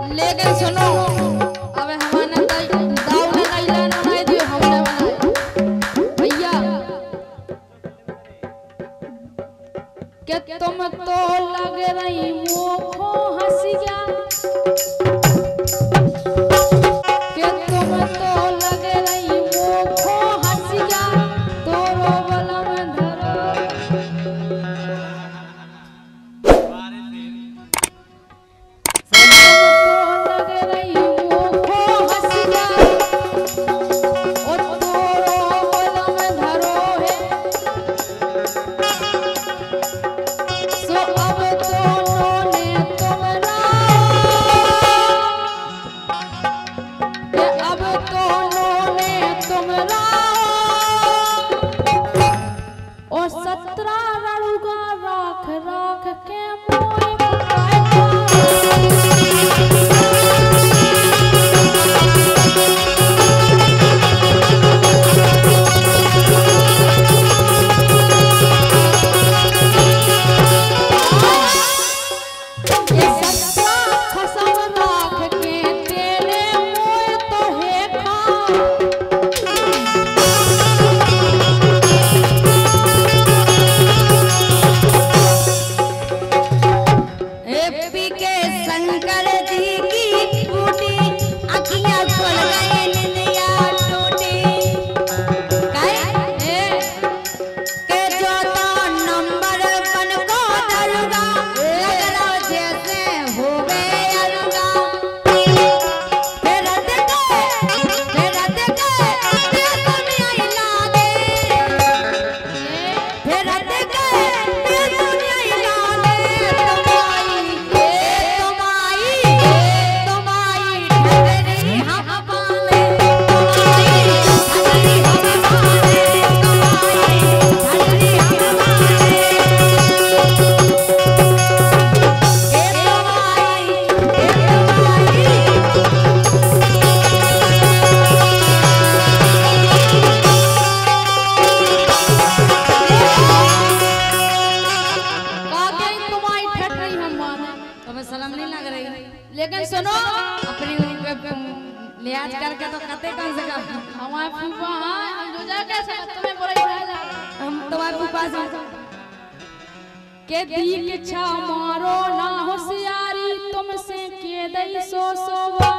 लेकिन सुनो अब हमारा दाव ने कैला ना नहीं दियो हमने बनाए भैया कि तुम तो लग रही मुखो हंसिया लेकिन सुनो अपनी लिहाज करके तो कते कौन से हमारे फूफा हम जो जा कैसे तुम्हें बोला हम तुम्हारे फूफा से के दी के छा मारो ना होशियारी तुमसे के दई सो सोवा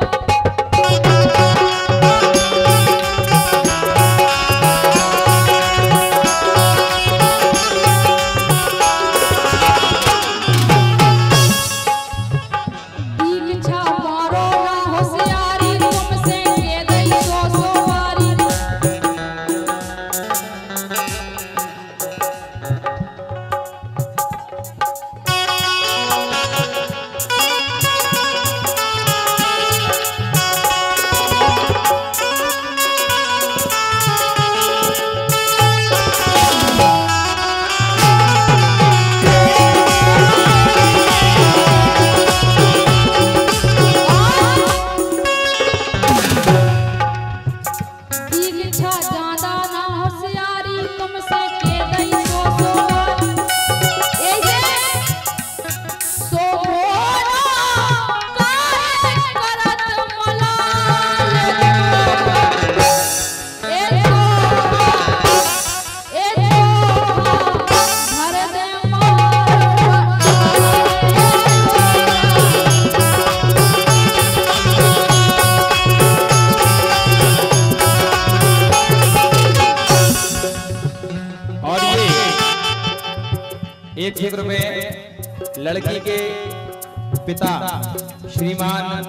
एक क्षेत्र में लड़की के पिता श्रीमान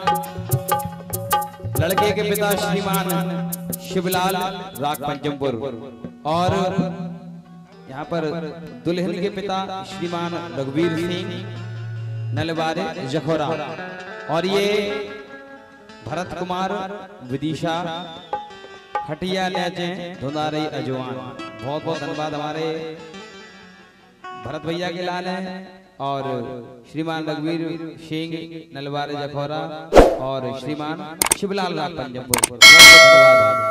शिवलाल राग पंचमपुर और यहाँ पर दुल्हन के पिता श्रीमान रघुवीर सिंह नलवारे जखोरा और ये भरत कुमार विदिशा हटिया लेजे धुंधारी अजवान। बहुत बहुत धन्यवाद हमारे भरत भैया के लाल हैं और श्रीमान रघुवीर सिंह नलवारे जखौरा और श्रीमान शिवलाल राग पंचमपुर। धन्यवाद।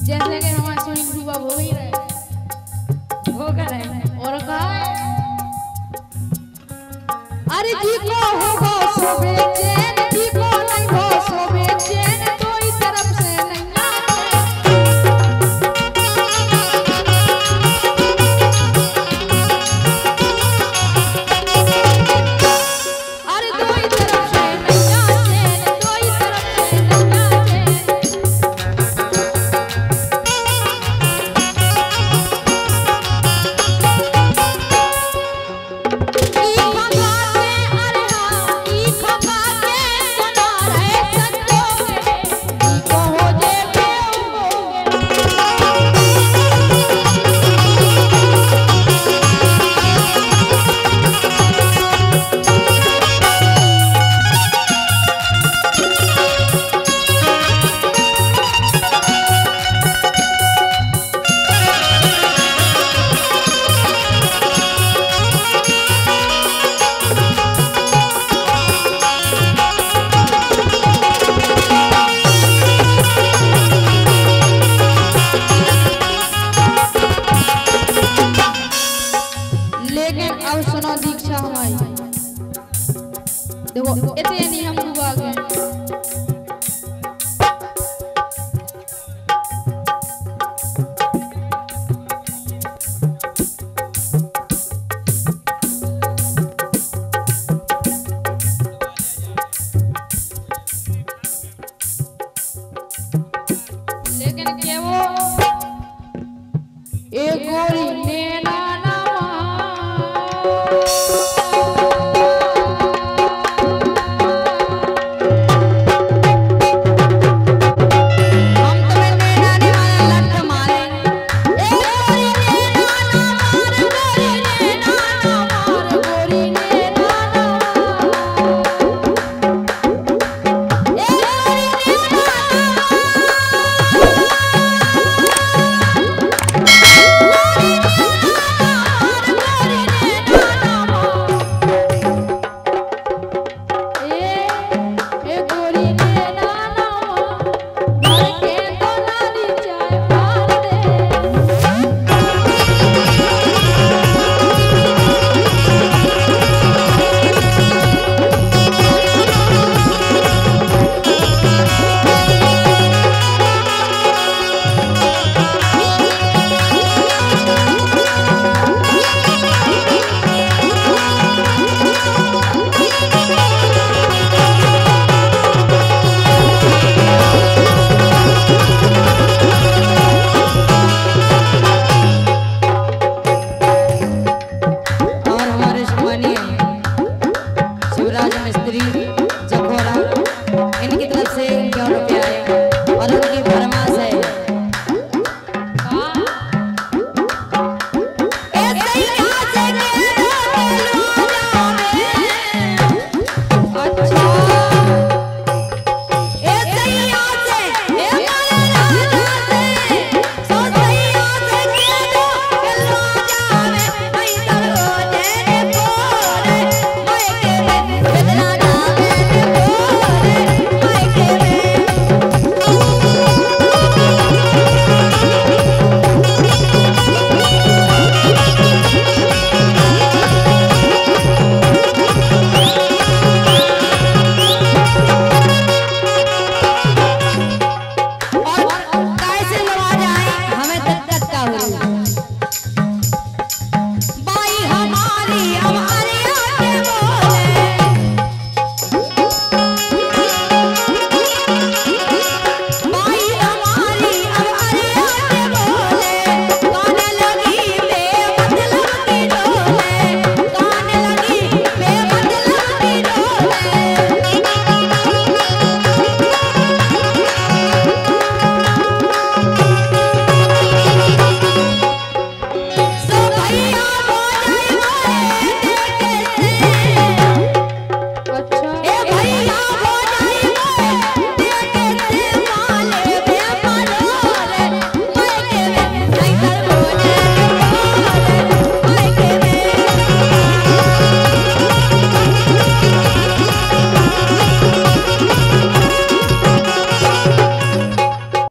जैसे कि हमारे सुनी डूबा हो ही रहे हो कर रहे और कहा अरे जी को होगा सो बेचैन जी को नहीं हो सो बेचैन कोई तरफ से नहीं अरे कोई तरफ से नहीं कोई तरफ से दीक्षा हमारी देखो इतने नहीं हम डूबा गए लेकिन क्या वो एक गोरी